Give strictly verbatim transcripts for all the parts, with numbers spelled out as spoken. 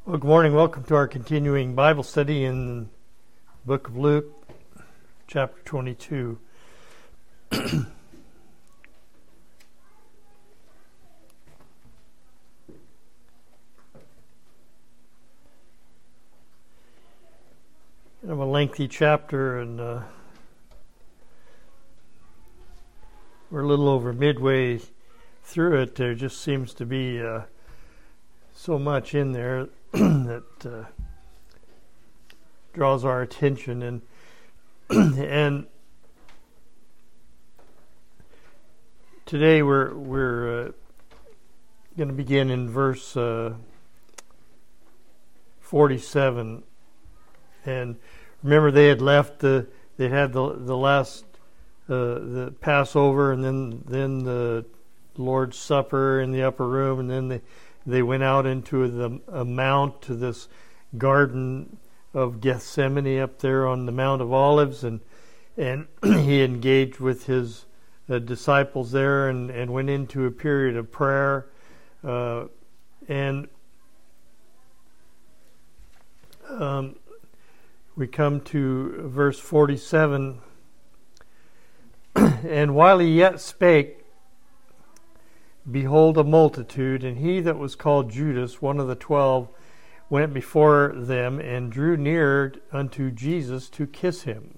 Well, good morning. Welcome to our continuing Bible study in the book of Luke, chapter twenty-two. Kind of a lengthy chapter, and uh, we're a little over midway through it. There just seems to be uh, so much in there that uh, draws our attention, and and today we're we're uh, going to begin in verse uh, forty-seven. And remember, they had left the they had the the last uh, the Passover, and then then the Lord's Supper in the upper room, and then they. They went out into the a mount to this garden of Gethsemane up there on the Mount of Olives, and and he engaged with his uh, disciples there, and, and went into a period of prayer. Uh, and um, we come to verse forty-seven. And while he yet spake, behold, a multitude, and he that was called Judas, one of the twelve, went before them and drew near unto Jesus to kiss him.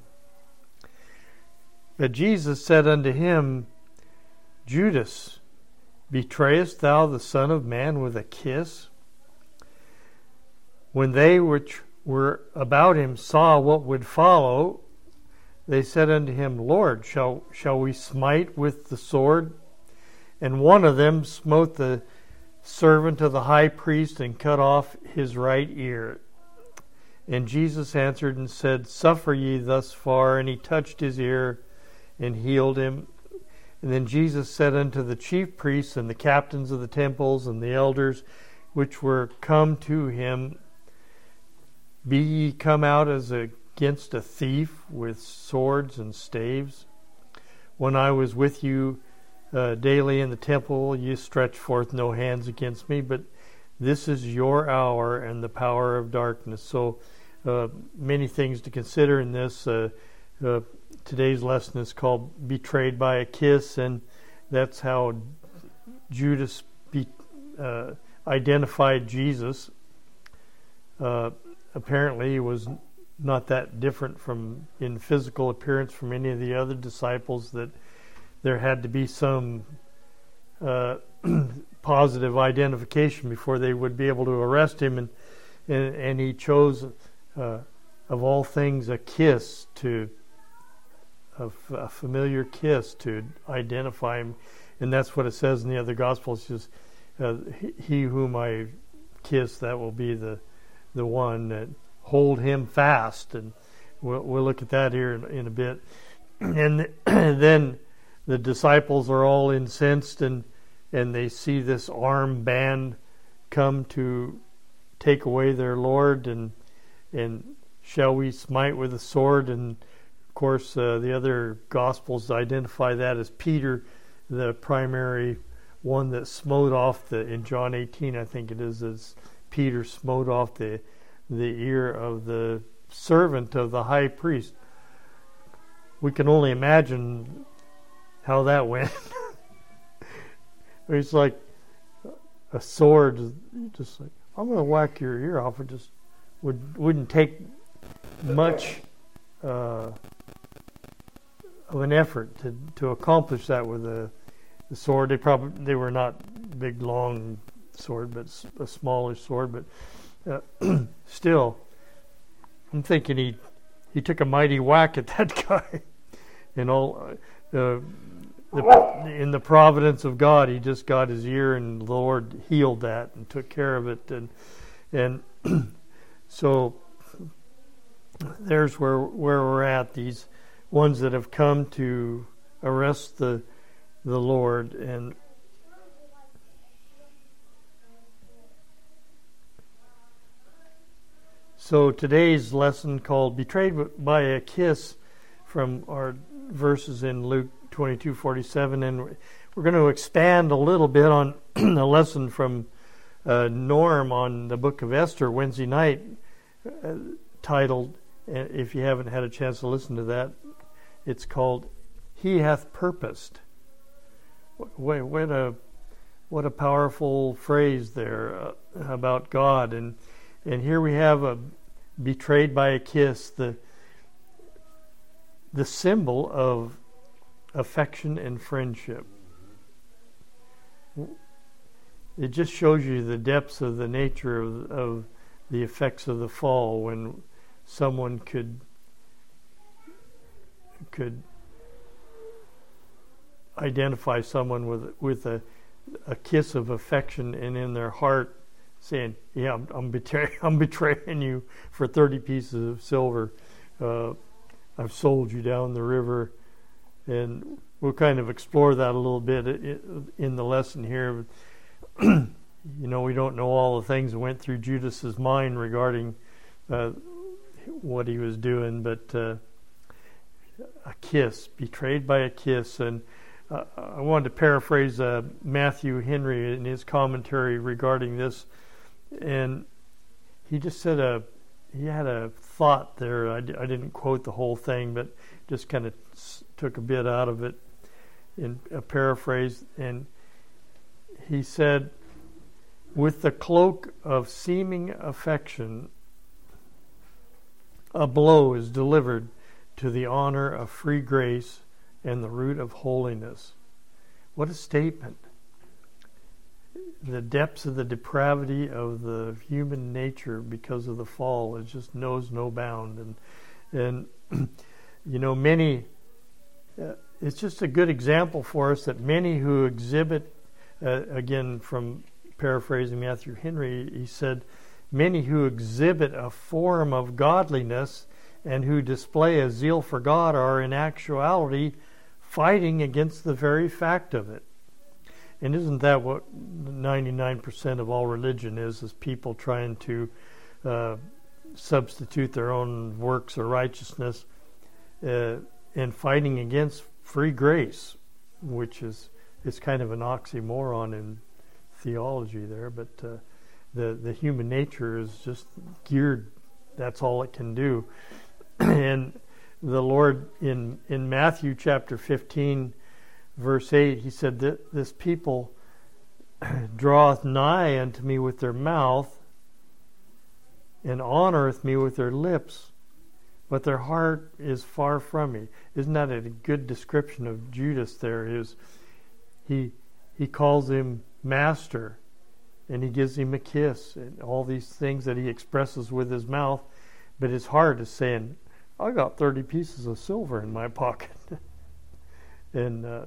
But Jesus said unto him, Judas, betrayest thou the Son of Man with a kiss? When they which were about him saw what would follow, they said unto him, Lord, shall shall we smite with the sword? And one of them smote the servant of the high priest and cut off his right ear. And Jesus answered and said, Suffer ye thus far. And he touched his ear and healed him. And then Jesus said unto the chief priests and the captains of the temples and the elders which were come to him, Be ye come out as against a thief with swords and staves? When I was with you Uh, daily in the temple, you stretch forth no hands against me, but this is your hour and the power of darkness. So uh, many things to consider in this. Uh, uh, today's lesson is called Betrayed by a Kiss, and that's how Judas be, uh, identified Jesus. Uh, apparently he was not that different from in physical appearance from any of the other disciples, that there had to be some uh, positive identification before they would be able to arrest him, and and, and he chose, uh, of all things, a kiss to a, a familiar kiss to identify him, and that's what it says in the other Gospels. It says, uh, "He whom I kiss, that will be the the one that hold him fast," and we'll, we'll look at that here in, in a bit, and then. The disciples are all incensed, and and they see this armed band come to take away their Lord, and and shall we smite with a sword? And of course, uh, the other Gospels identify that as Peter, the primary one that smote off the in John eighteen, I think it is, as Peter smote off the the ear of the servant of the high priest. We can only imagine how that went. It's like a sword, just like, I'm going to whack your ear off. It just would, wouldn't take much uh, of an effort to, to accomplish that with a, a sword. They probably they were not big, long sword, but a smaller sword. But uh, still, I'm thinking he he took a mighty whack at that guy, and all. Uh, The, in the providence of God, he just got his ear, and the Lord healed that and took care of it, and and so there's where where we're at. These ones that have come to arrest the the Lord, and so today's lesson, called "Betrayed by a Kiss," from our verses in Luke twenty-two forty-seven, and we're going to expand a little bit on a lesson from uh, Norm on the Book of Esther Wednesday night, uh, titled, uh, if you haven't had a chance to listen to that, it's called "He Hath Purposed." What, what a what a powerful phrase there uh, about God, and and here we have a betrayed by a kiss, the the symbol of affection and friendship. It just shows you the depths of the nature of, of the effects of the fall, when someone could could identify someone with with a a kiss of affection, and in their heart saying, "Yeah, I'm, I'm betraying I'm betraying you for thirty pieces of silver. Uh, I've sold you down the river." And we'll kind of explore that a little bit in the lesson here. You know, we don't know all the things that went through Judas's mind regarding uh, what he was doing, but uh, a kiss, betrayed by a kiss. And uh, I wanted to paraphrase uh, Matthew Henry in his commentary regarding this, and he just said a he had a thought there. I, I didn't quote the whole thing, but just kind of took a bit out of it in a paraphrase, and he said, "With the cloak of seeming affection, a blow is delivered to the honor of free grace and the root of holiness." What a statement. The depths of the depravity of the human nature because of the fall, it just knows no bound. And, and you know, many, uh, it's just a good example for us that many who exhibit, uh, again, from paraphrasing Matthew Henry, he said, many who exhibit a form of godliness and who display a zeal for God are in actuality fighting against the very fact of it. And isn't that what ninety-nine percent of all religion is, is people trying to uh, substitute their own works or righteousness uh, and fighting against free grace, which is, is kind of an oxymoron in theology there, but uh, the, the human nature is just geared, that's all it can do. And the Lord in, in Matthew chapter fifteen, verse eight, he said that this people draweth nigh unto me with their mouth and honoreth me with their lips, but their heart is far from me. Isn't that a good description of Judas there? Is he he calls him master, and he gives him a kiss, and all these things that he expresses with his mouth, but his heart is saying, "I got thirty pieces of silver in my pocket." and uh,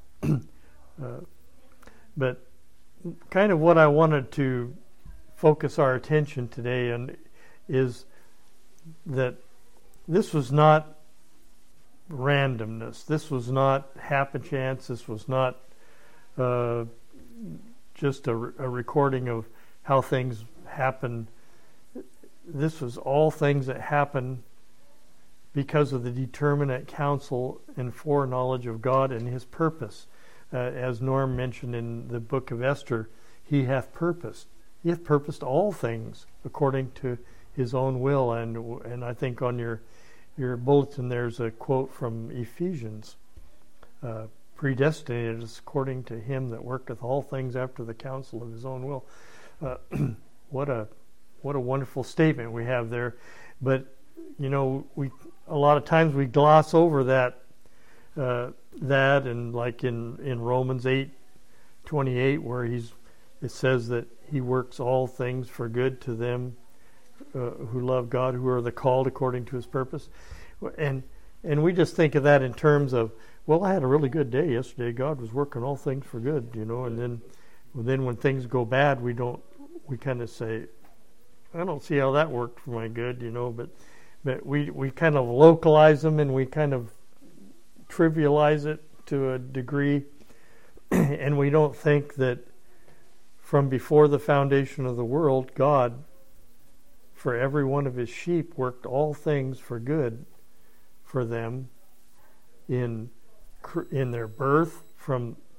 uh, but kind of what I wanted to focus our attention today on is that this was not randomness. This was not happen chance. This was not uh, just a, a recording of how things happen. This was all things that happen because of the determinate counsel and foreknowledge of God and His purpose. Uh, as Norm mentioned in the book of Esther, He hath purposed. He hath purposed all things according to His own will. And and I think on your your bulletin there's a quote from Ephesians. Uh, predestinated is according to Him that worketh all things after the counsel of His own will. Uh, what a what a wonderful statement we have there. But you know, we a lot of times we gloss over that uh, that and like in, in Romans eight twenty-eight, where he's it says that He works all things for good to them uh, who love God, who are the called according to His purpose. And and we just think of that in terms of, well, I had a really good day yesterday. God was working all things for good, you know. And then then when things go bad, we don't we kind of say, I don't see how that worked for my good, you know. But but we we kind of localize them, and we kind of trivialize it to a degree, and we don't think that from before the foundation of the world, God, for every one of His sheep, worked all things for good for them in in their birth, from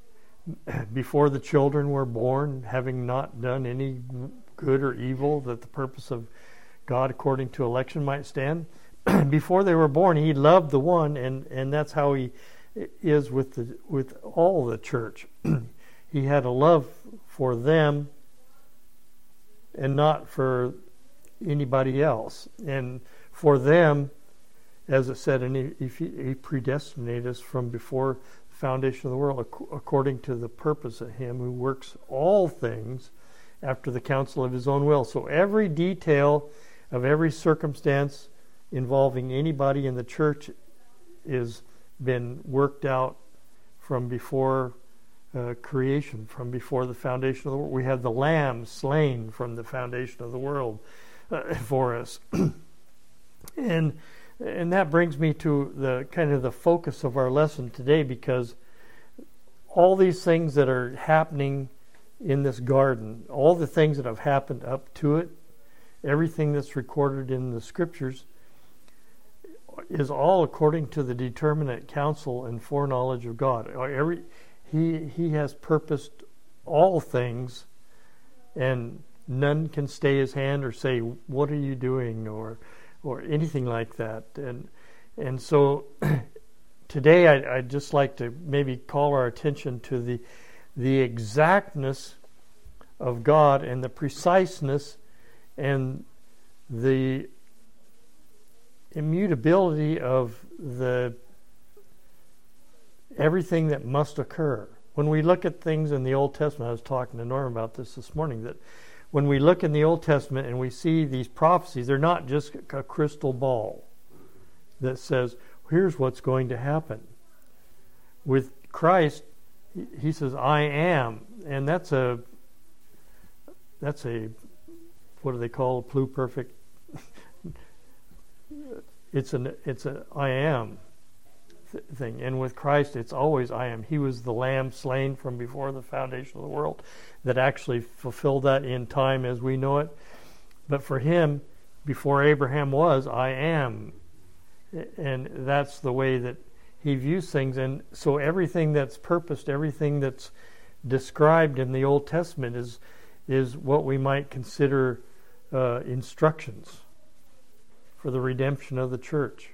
before the children were born, having not done any good or evil, that the purpose of God according to election might stand. Before they were born, he loved the one, and, and that's how he is with the with all the church. He had a love for them and not for anybody else. And for them, as it said, and he, he predestinated us from before the foundation of the world, according to the purpose of him who works all things after the counsel of his own will. So every detail of every circumstance involving anybody in the church is been worked out from before uh, creation, from before the foundation of the world. We have the Lamb slain from the foundation of the world uh, for us. and and that brings me to the kind of the focus of our lesson today, because all these things that are happening in this garden, all the things that have happened up to it, everything that's recorded in the scriptures is all according to the determinate counsel and foreknowledge of God. Every he he has purposed all things, and none can stay his hand or say, "What are you doing?" or or anything like that. And and so today I, I'd just like to maybe call our attention to the the exactness of God and the preciseness and the immutability of the everything that must occur. When we look at things in the Old Testament, I was talking to Norm about this this morning, that when we look in the Old Testament and we see these prophecies, they're not just a crystal ball that says, here's what's going to happen. With Christ, he says, I am. And that's a, that's a, what do they call a pluperfect? It's an, it's a I am th- thing. And with Christ, it's always I am. He was the Lamb slain from before the foundation of the world that actually fulfilled that in time as we know it. But for him, before Abraham was, I am. And that's the way that he views things. And so everything that's purposed, everything that's described in the Old Testament is is what we might consider uh, instructions for the redemption of the church.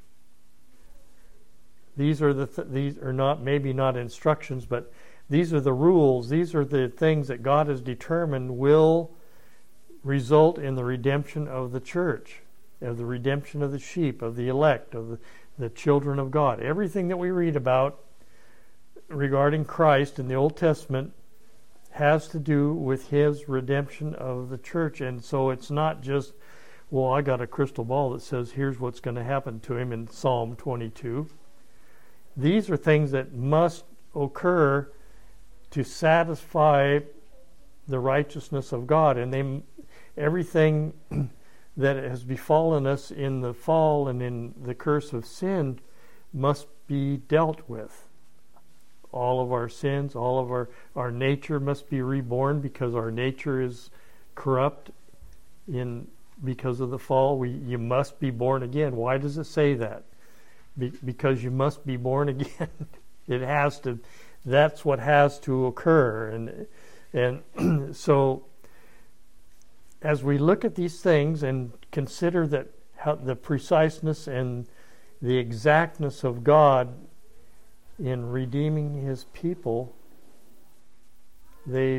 These are the th- these are not maybe not instructions, but these are the rules. These are the things that God has determined will result in the redemption of the church, of the redemption of the sheep, of the elect, of the, the children of God. Everything that we read about regarding Christ in the Old Testament has to do with his redemption of the church. And so it's not just, well, I got a crystal ball that says here's what's going to happen to him in Psalm twenty-two. These are things that must occur to satisfy the righteousness of God. And they, everything that has befallen us in the fall and in the curse of sin must be dealt with. All of our sins, all of our, our nature must be reborn, because our nature is corrupt in because of the fall. We you must be born again. Why does it say that? Be, because you must be born again. It has to. That's what has to occur. And and so as we look at these things and consider that how the preciseness and the exactness of God in redeeming his people, they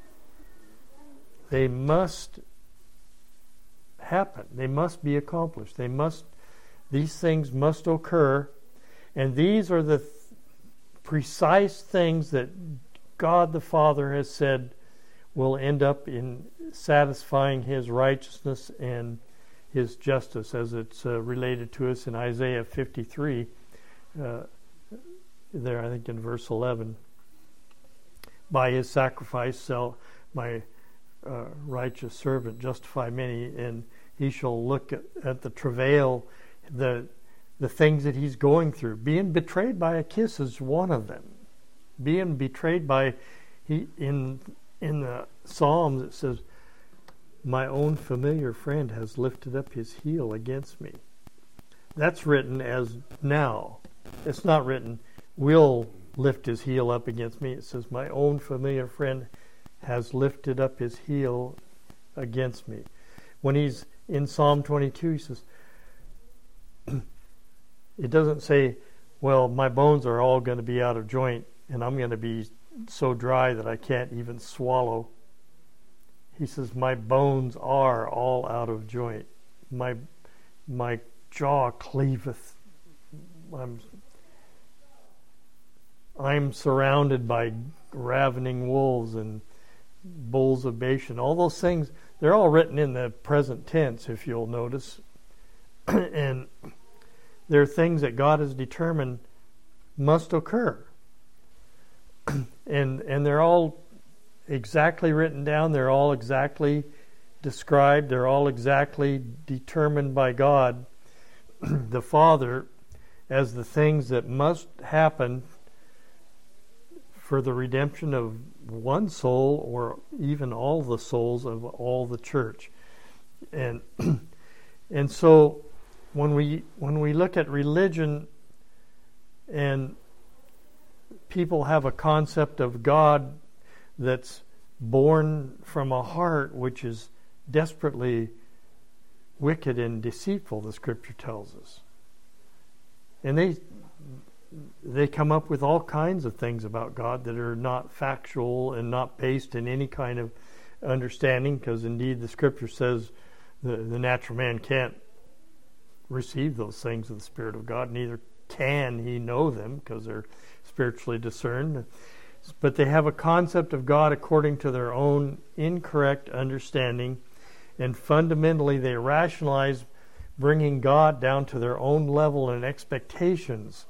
they must happen. They must be accomplished. They must these things must occur, and these are the th- precise things that God the Father has said will end up in satisfying his righteousness and his justice, as it's uh, related to us in Isaiah fifty-three, uh, there I think in verse eleven. By his sacrifice shall my uh, righteous servant justify many, and he shall look at, at the travail, the the things that he's going through. Being betrayed by a kiss is one of them. Being betrayed by, he in in the Psalms it says, my own familiar friend has lifted up his heel against me. That's written as now. It's not written, will lift his heel up against me. It says, my own familiar friend has lifted up his heel against me. When he's in Psalm twenty-two, he says, it doesn't say, well, my bones are all going to be out of joint and I'm going to be so dry that I can't even swallow. He says, my bones are all out of joint. My my jaw cleaveth. I'm, I'm surrounded by ravening wolves and bulls of Bashan. All those things, they're all written in the present tense, if you'll notice. And they're things that God has determined must occur. and and they're all exactly written down. They're all exactly described. They're all exactly determined by God, the Father, as the things that must happen for the redemption of one soul or even all the souls of all the church. And and so when we when we look at religion and people have a concept of God that's born from a heart which is desperately wicked and deceitful, the Scripture tells us. And they they come up with all kinds of things about God that are not factual and not based in any kind of understanding, because indeed the Scripture says the, the natural man can't receive those things of the Spirit of God, neither can he know them because they're spiritually discerned. But they have a concept of God according to their own incorrect understanding, and fundamentally they rationalize bringing God down to their own level and expectations.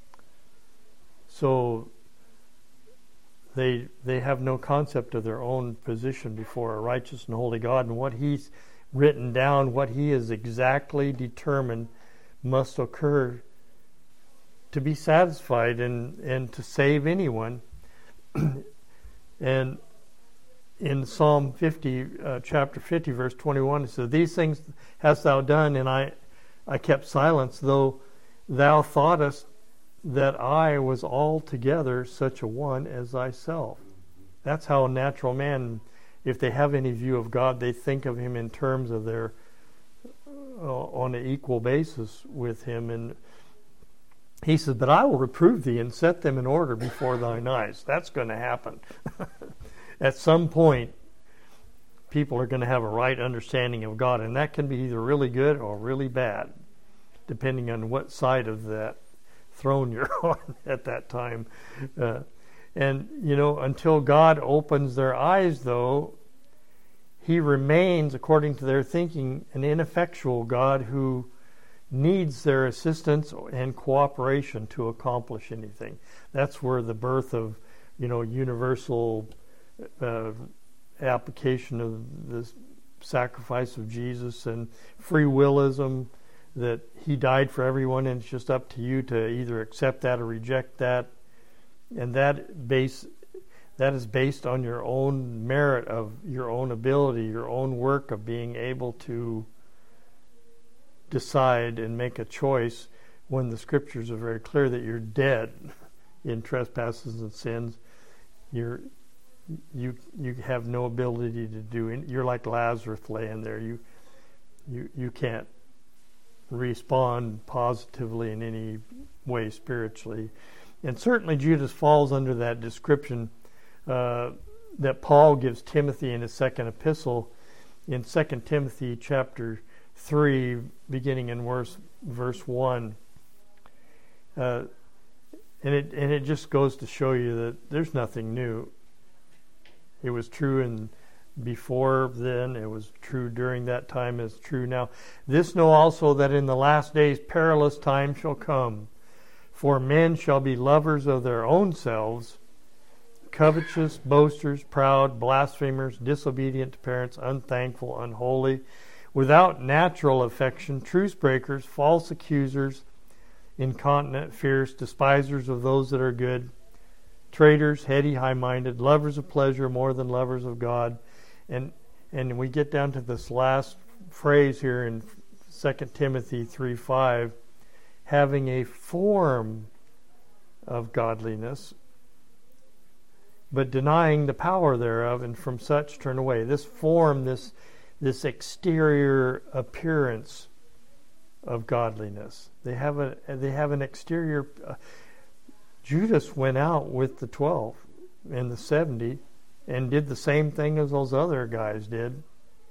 So they they have no concept of their own position before a righteous and holy God, and what He's written down, what He is exactly determined must occur to be satisfied and, and to save anyone. And in Psalm fifty, uh, chapter fifty, verse twenty-one, it says, "These things hast thou done, and I, I kept silence, though thou thoughtest that I was altogether such a one as thyself." That's how a natural man, if they have any view of God, they think of Him in terms of their, uh, on an equal basis with Him. And He says, "But I will reprove thee and set them in order before thine eyes." That's going to happen. At some point, people are going to have a right understanding of God, and that can be either really good or really bad, depending on what side of that throne you're on at that time. Uh, and, you know, until God opens their eyes, though, He remains, according to their thinking, an ineffectual God who needs their assistance and cooperation to accomplish anything. That's where the birth of, you know, universal uh, application of the sacrifice of Jesus and free willism, that He died for everyone and it's just up to you to either accept that or reject that. And that base that is based on your own merit of your own ability, your own work of being able to decide and make a choice, when the Scriptures are very clear that you're dead in trespasses and sins. You're you you have no ability to do it. You're like Lazarus laying there. You you you can't respond positively in any way spiritually. And certainly Judas falls under that description uh, that Paul gives Timothy in his second epistle in Second Timothy chapter three, beginning in verse verse one. Uh, and it and it just goes to show you that there's nothing new. It was true in before then, it was true during that time, it's true now. "This know also, that in the last days perilous times shall come. For men shall be lovers of their own selves, covetous, boasters, proud, blasphemers, disobedient to parents, unthankful, unholy, without natural affection, truce breakers, false accusers, incontinent, fierce, despisers of those that are good, traitors, heady, high-minded, lovers of pleasure more than lovers of God." And and we get down to this last phrase here in Second Timothy three five, "having a form of godliness, but denying the power thereof, and from such turn away. This form, this this exterior appearance of godliness. They have a they have an exterior. Uh, Judas went out with the twelve and the seventy, and did the same thing as those other guys did.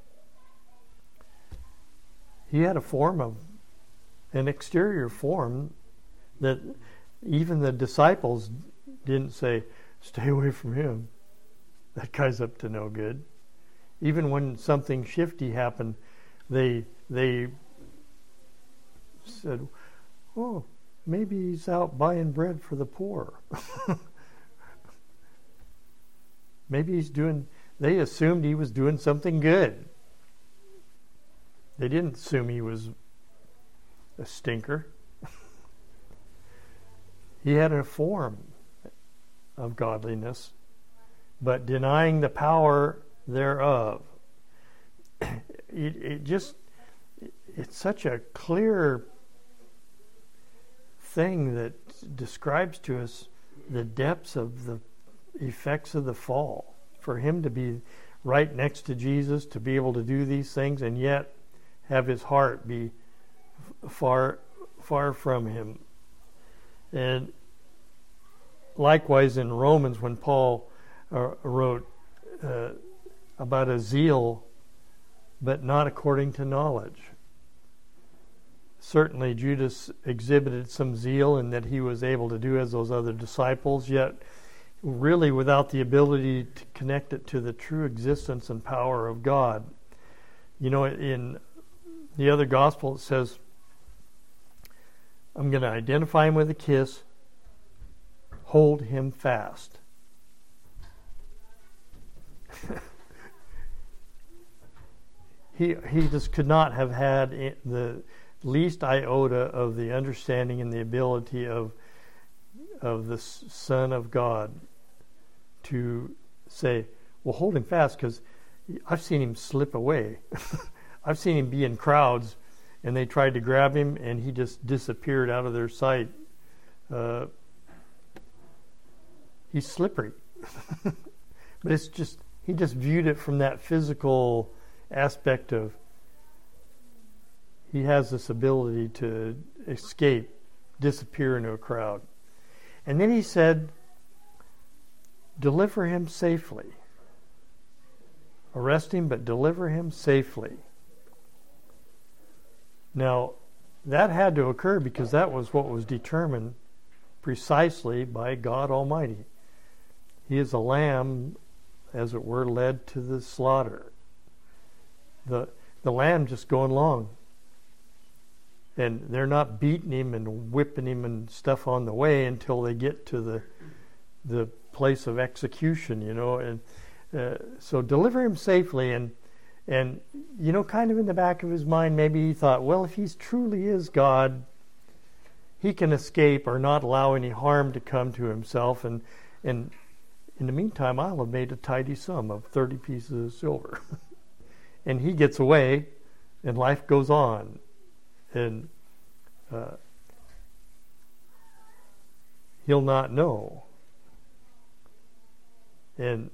He had a form of an exterior form that even the disciples didn't say, "Stay away from him. That guy's up to no good." Even when something shifty happened, they they said, "Oh, maybe he's out buying bread for the poor." Maybe he's doing, they assumed he was doing something good. They didn't assume he was a stinker. He had a form of godliness, but denying the power thereof. It, it just, it's such a clear thing that describes to us the depths of the effects of the fall. For him to be right next to Jesus, to be able to do these things, and yet have his heart be far, far from him. And likewise in Romans, when Paul uh, wrote uh, about a zeal, but not according to knowledge. Certainly Judas exhibited some zeal in that he was able to do as those other disciples, yet really without the ability to connect it to the true existence and power of God. You know, in the other gospel it says, "I'm going to identify him with a kiss, hold him fast." he he just could not have had the least iota of the understanding and the ability of of the Son of God to say, "Well, hold him fast," because I've seen him slip away. I've seen him be in crowds, and they tried to grab him, and he just disappeared out of their sight. Uh, he's slippery. But it's just, he just viewed it from that physical aspect of, he has this ability to escape, disappear into a crowd. And then he said, "Deliver him safely." Arrest him, but deliver him safely. Now, that had to occur because that was what was determined precisely by God Almighty. He is a lamb, as it were, led to the slaughter. The, the lamb just going along. And they're not beating him and whipping him and stuff on the way until they get to the the place of execution, you know. And uh, so deliver him safely. And, and, you know, kind of in the back of his mind, maybe he thought, well, if he truly is God, he can escape or not allow any harm to come to himself. And, and in the meantime, I'll have made a tidy sum of thirty pieces of silver. And he gets away, and life goes on. And uh, he'll not know. And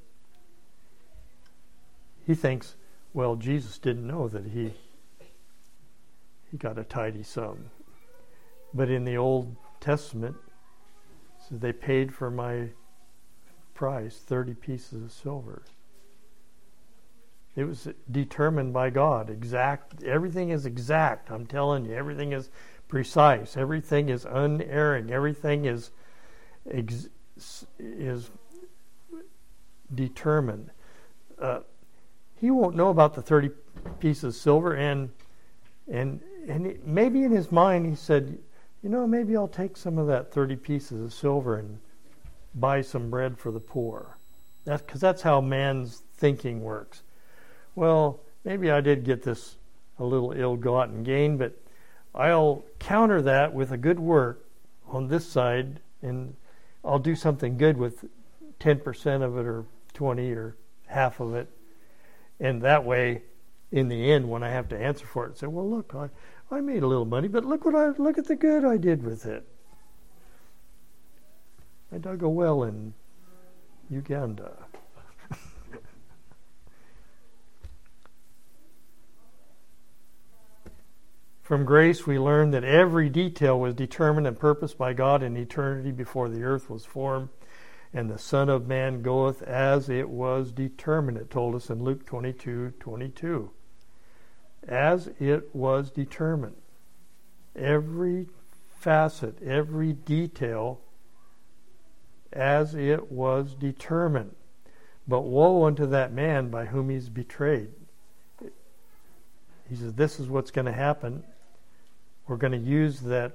he thinks, well, Jesus didn't know that he he got a tidy sum. But in the Old Testament, so they paid for my price thirty pieces of silver. It was determined by God. Exact. Everything is exact. I'm telling you, everything is precise. Everything is unerring. Everything is ex- is determined. Uh, he won't know about the thirty pieces of silver, and and and maybe in his mind he said, you know, maybe I'll take some of that thirty pieces of silver and buy some bread for the poor. That's because that's how man's thinking works. Well, maybe I did get this a little ill-gotten gain, but I'll counter that with a good work on this side, and I'll do something good with ten percent of it or twenty or half of it. And that way, in the end, when I have to answer for it, say, well, look, I, I made a little money, but look what I look at the good I did with it. I dug a well in Uganda. From grace we learn that every detail was determined and purposed by God in eternity before the earth was formed, and the Son of Man goeth as it was determined, it told us in Luke twenty-two twenty-two. As it was determined. Every facet, every detail, as it was determined. But woe unto that man by whom he's betrayed. He says, this is what's going to happen. We're going to use that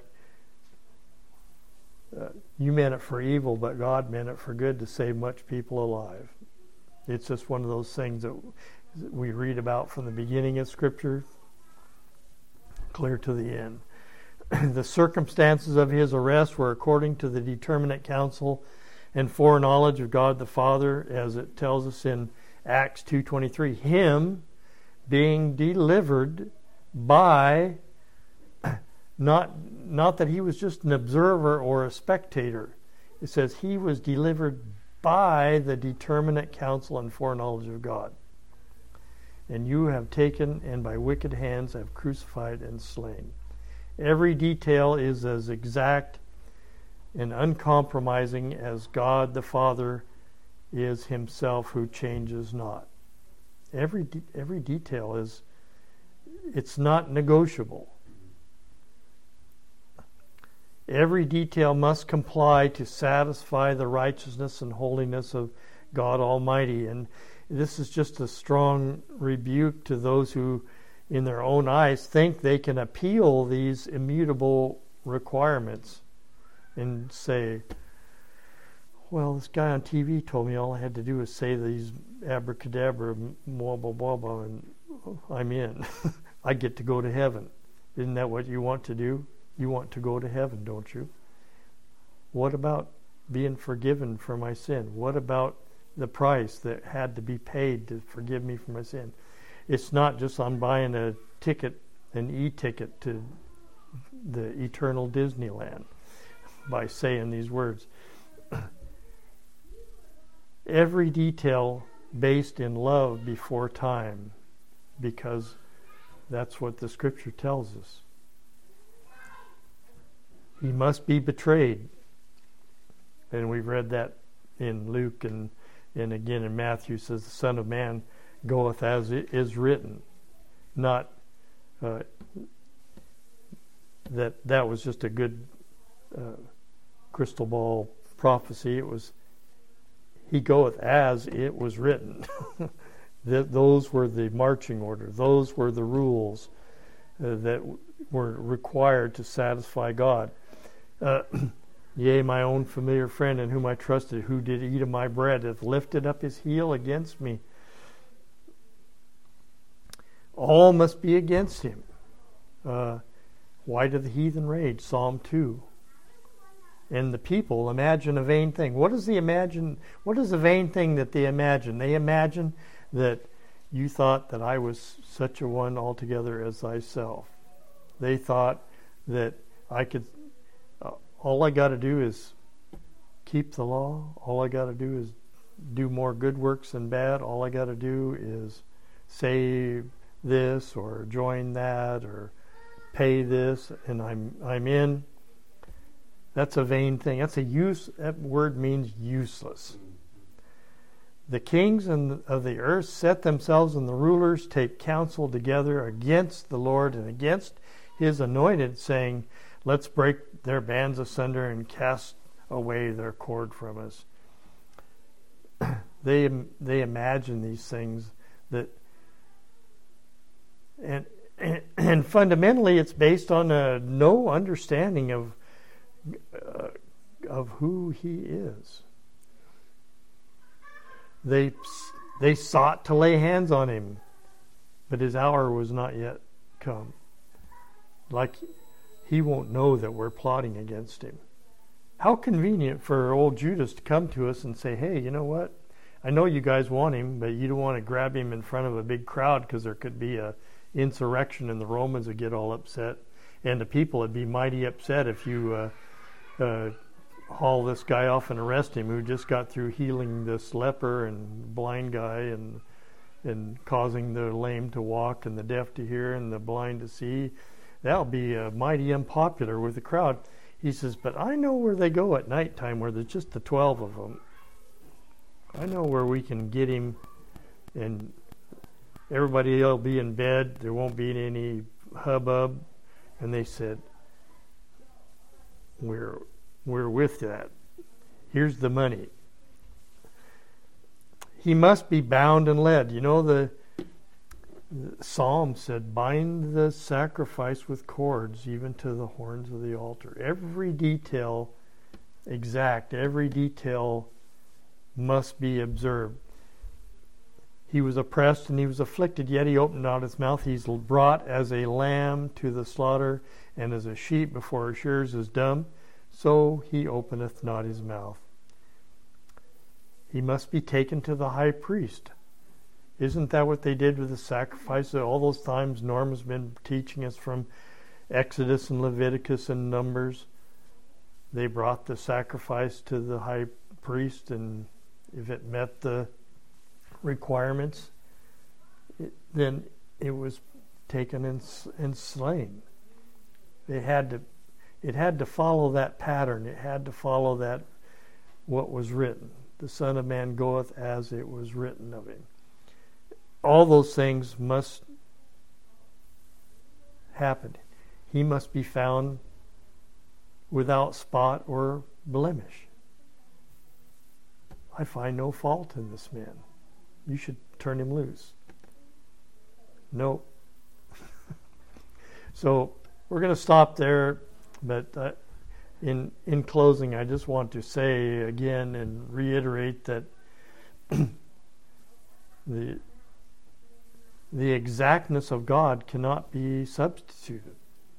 uh, you meant it for evil, but God meant it for good to save much people alive. It's just one of those things that we read about from the beginning of Scripture clear to the end. The circumstances of his arrest were according to the determinate counsel and foreknowledge of God the Father, as it tells us in Acts two twenty-three. Him being delivered by, not, not that he was just an observer or a spectator. It says he was delivered by the determinate counsel and foreknowledge of God. And you have taken and by wicked hands have crucified and slain. Every detail is as exact and uncompromising as God the Father is himself, who changes not. Every de- every detail is, it's not negotiable. Every detail must comply to satisfy the righteousness and holiness of God Almighty. And this is just a strong rebuke to those who, in their own eyes, think they can appeal these immutable requirements and say, well, this guy on T V told me all I had to do was say these abracadabra, blah, blah, blah, blah, and I'm in. I get to go to heaven. Isn't that what you want to do? You want to go to heaven, don't you? What about being forgiven for my sin? What about the price that had to be paid to forgive me for my sin? It's not just I'm buying a ticket, an e-ticket to the eternal Disneyland by saying these words. Every detail based in love before time, because that's what the Scripture tells us. He must be betrayed. And we've read that in Luke and, and again in Matthew, says the Son of Man goeth as it is written. Not uh, that that was just a good uh, crystal ball prophecy. It was, he goeth as it was written. Th- those were the marching order. Those were the rules uh, that w- were required to satisfy God. Uh, Yea, my own familiar friend in whom I trusted, who did eat of my bread, hath lifted up his heel against me. All must be against him. Uh, why do the heathen rage? Psalm two. And the people imagine a vain thing. What is the imagine? What is the vain thing that they imagine? They imagine that you thought that I was such a one altogether as thyself. They thought that I could. Uh, all I got to do is keep the law. All I got to do is do more good works than bad. All I got to do is say this or join that or pay this, and I'm I'm in. That's a vain thing. That's a use. That word means useless. The kings of the earth set themselves, and the rulers take counsel together against the Lord and against his anointed, saying, let's break their bands asunder and cast away their cord from us. they they imagine these things that, and and, and fundamentally it's based on a no understanding of uh, of who he is. They they sought to lay hands on him, but his hour was not yet come. Like he won't know that we're plotting against him. How convenient for old Judas to come to us and say, hey, you know what? I know you guys want him, but you don't want to grab him in front of a big crowd because there could be a insurrection and the Romans would get all upset. And the people would be mighty upset if you uh, uh, haul this guy off and arrest him who just got through healing this leper and blind guy and and causing the lame to walk and the deaf to hear and the blind to see. That'll be uh, mighty unpopular with the crowd. He says, but I know where they go at nighttime where there's just the twelve of them. I know where we can get him, and everybody will be in bed. There won't be any hubbub. And they said, we're we're with that. Here's the money. He must be bound and led. You know, the, the Psalm said, bind the sacrifice with cords, even to the horns of the altar. Every detail exact, every detail must be observed. He was oppressed and he was afflicted, yet he opened not his mouth. He's brought as a lamb to the slaughter, and as a sheep before her shearers is dumb, so he openeth not his mouth. He must be taken to the high priest. Isn't that what they did with the sacrifice? All those times Norma's been teaching us from Exodus and Leviticus and Numbers. They brought the sacrifice to the high priest, and if it met the requirements, it, then it was taken and, and slain. It had to, it had to follow that pattern. It had to follow that what was written. The Son of Man goeth as it was written of him. All those things must happen. He must be found without spot or blemish. I find no fault in this man. You should turn him loose. Nope. So we're going to stop there, but uh, in in closing, I just want to say again and reiterate that the the exactness of God cannot be substituted.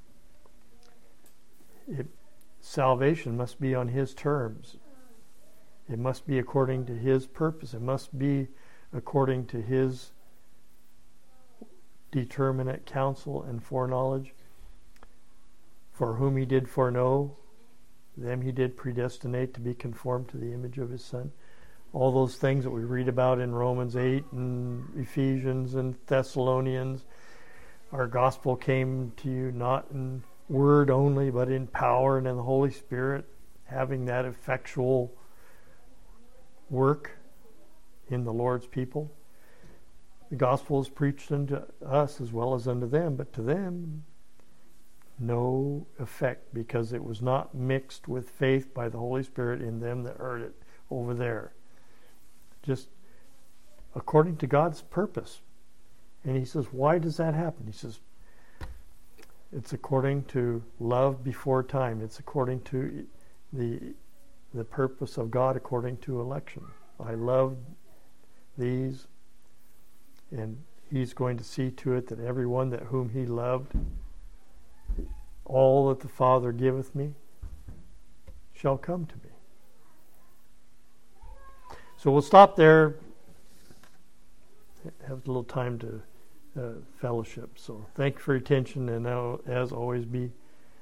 It, salvation must be on His terms. It must be according to His purpose. It must be according to His determinate counsel and foreknowledge. For whom He did foreknow, them He did predestinate to be conformed to the image of His Son. All those things that we read about in Romans eight and Ephesians and Thessalonians. Our gospel came to you not in word only, but in power and in the Holy Spirit, having that effectual work in the Lord's people. The gospel is preached unto us as well as unto them, but to them no effect, because it was not mixed with faith by the Holy Spirit in them that heard it over there. Just according to God's purpose. And He says, why does that happen? He says, it's according to love before time. It's according to the the purpose of God, according to election. I love these, and He's going to see to it that everyone that whom He loved, all that the Father giveth me, shall come to me. So we'll stop there, have a little time to uh, fellowship. So thank you for your attention, and now, as always, be